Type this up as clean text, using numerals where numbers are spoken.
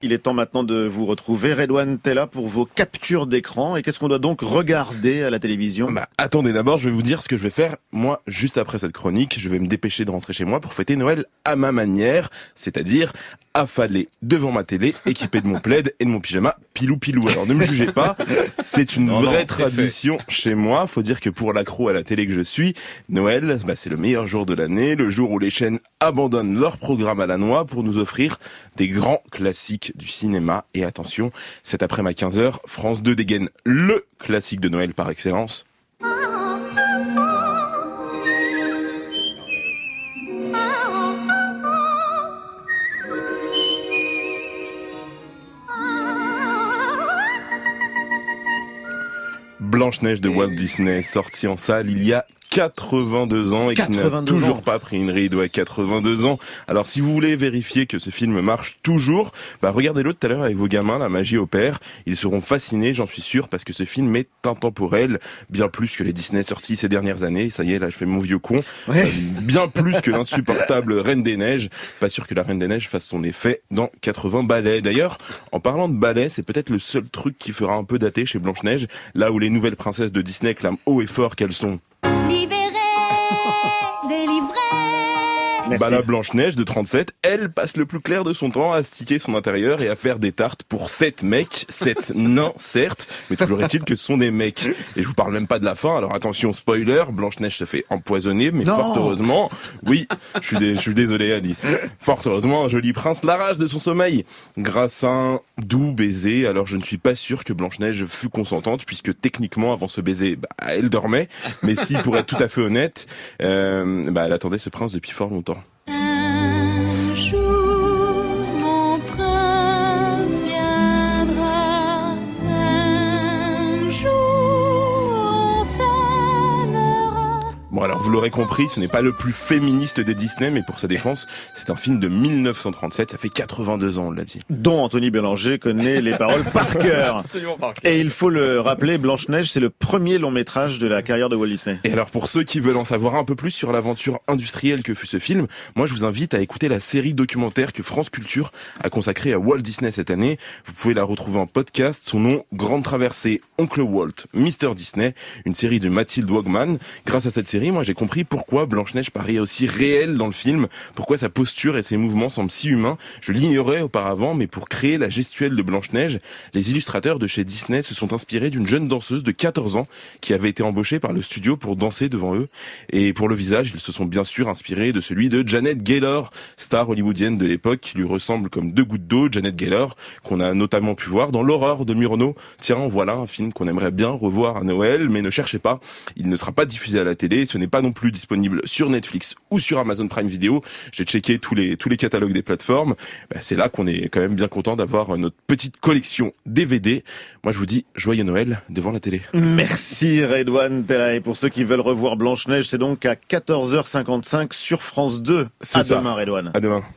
Il est temps maintenant de vous retrouver. Redouane Tella pour vos captures d'écran. Et qu'est-ce qu'on doit donc regarder à la télévision ? Attendez, d'abord, je vais vous dire ce que je vais faire. Moi, juste après cette chronique, je vais me dépêcher de rentrer chez moi pour fêter Noël à ma manière, c'est-à-dire affalé devant ma télé, équipé de mon plaid et de mon pyjama pilou. Alors ne me jugez pas, c'est une vraie tradition chez moi. Faut dire que pour l'accro à la télé que je suis, Noël, c'est le meilleur jour de l'année, le jour où les chaînes abandonnent leur programme à la noix pour nous offrir des grands classiques du cinéma. Et attention, cet après-midi à 15h, France 2 dégaine le classique de Noël par excellence. Blanche-Neige de Walt Disney, sorti en salle il y a 82 ans et qui n'a toujours pas pris une ride, 82 ans. Alors si vous voulez vérifier que ce film marche toujours, regardez-le tout à l'heure avec vos gamins, la magie opère. Ils seront fascinés, j'en suis sûr, parce que ce film est intemporel, bien plus que les Disney sortis ces dernières années. Ça y est, là je fais mon vieux con. Bien plus que l'insupportable Reine des Neiges. Pas sûr que la Reine des Neiges fasse son effet dans 80 ballets. D'ailleurs, en parlant de ballets, c'est peut-être le seul truc qui fera un peu dater chez Blanche-Neige, là où les nouvelles princesses de Disney clament haut et fort qu'elles sont la Blanche-Neige de 37, elle passe le plus clair de son temps à sticker son intérieur et à faire des tartes pour 7 mecs, 7 nains certes, mais toujours est-il que ce sont des mecs. Et je vous parle même pas de la fin, alors attention spoiler, Blanche-Neige se fait empoisonner, mais fort heureusement, oui, je suis désolé Ali, fort heureusement un joli prince l'arrache de son sommeil, grâce à un doux baiser. Alors je ne suis pas sûr que Blanche-Neige fût consentante, puisque techniquement avant ce baiser, elle dormait, mais si pour être tout à fait honnête, elle attendait ce prince depuis fort longtemps. Un jour, mon prince viendra. Un jour, on s'aimera. Bon alors vous l'aurez compris, ce n'est pas le plus féministe des Disney, mais pour sa défense, c'est un film de 1937, ça fait 82 ans on l'a dit. Dont Anthony Bélanger connaît les paroles par cœur. Absolument par cœur. Et il faut le rappeler, Blanche-Neige, c'est le premier long métrage de la carrière de Walt Disney. Et alors pour ceux qui veulent en savoir un peu plus sur l'aventure industrielle que fut ce film, moi je vous invite à écouter la série documentaire que France Culture a consacrée à Walt Disney cette année. Vous pouvez la retrouver en podcast, son nom, Grande Traversée, Oncle Walt, Mr. Disney, une série de Mathilde Wogman. Grâce à cette série, moi j'ai compris pourquoi Blanche-Neige paraît aussi réelle dans le film, pourquoi sa posture et ses mouvements semblent si humains. Je l'ignorais auparavant, mais pour créer la gestuelle de Blanche-Neige, les illustrateurs de chez Disney se sont inspirés d'une jeune danseuse de 14 ans qui avait été embauchée par le studio pour danser devant eux. Et pour le visage, ils se sont bien sûr inspirés de celui de Janet Gaylor, star hollywoodienne de l'époque qui lui ressemble comme deux gouttes d'eau. Janet Gaylor, qu'on a notamment pu voir dans L'Horreur de Murnau. Tiens, voilà un film qu'on aimerait bien revoir à Noël, mais ne cherchez pas, il ne sera pas diffusé à la télé, ce n'est pas non plus disponible sur Netflix ou sur Amazon Prime Video. J'ai checké tous les catalogues des plateformes. C'est là qu'on est quand même bien content d'avoir notre petite collection DVD. Moi, je vous dis joyeux Noël devant la télé. Merci Redouane Tella. Et pour ceux qui veulent revoir Blanche-Neige, c'est donc à 14h55 sur France 2. À demain Redouane. À demain.